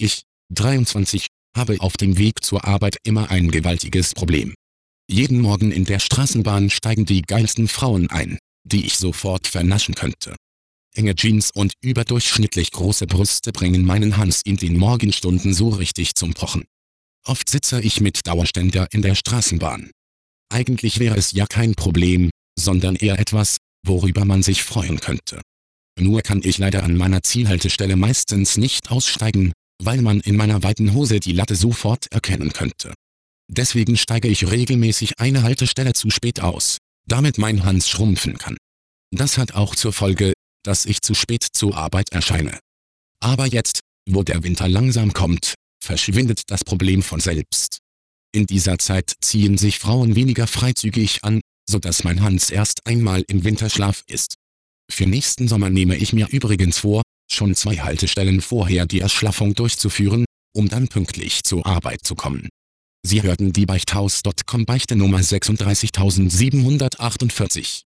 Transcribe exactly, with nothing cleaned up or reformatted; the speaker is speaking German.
Ich, dreiundzwanzig, habe auf dem Weg zur Arbeit immer ein gewaltiges Problem. Jeden Morgen in der Straßenbahn steigen die geilsten Frauen ein, die ich sofort vernaschen könnte. Enge Jeans und überdurchschnittlich große Brüste bringen meinen Hans in den Morgenstunden so richtig zum Pochen. Oft sitze ich mit Dauerständer in der Straßenbahn. Eigentlich wäre es ja kein Problem, sondern eher etwas, worüber man sich freuen könnte. Nur kann ich leider an meiner Zielhaltestelle meistens nicht aussteigen, weil man in meiner weiten Hose die Latte sofort erkennen könnte. Deswegen steige ich regelmäßig eine Haltestelle zu spät aus, damit mein Hans schrumpfen kann. Das hat auch zur Folge, dass ich zu spät zur Arbeit erscheine. Aber jetzt, wo der Winter langsam kommt, verschwindet das Problem von selbst. In dieser Zeit ziehen sich Frauen weniger freizügig an, sodass mein Hans erst einmal im Winterschlaf ist. Für nächsten Sommer nehme ich mir übrigens vor, schon zwei Haltestellen vorher die Erschlaffung durchzuführen, um dann pünktlich zur Arbeit zu kommen. Sie hörten die Beichthaus Punkt com Beichte Nummer sechsunddreißigtausendsiebenhundertachtundvierzig.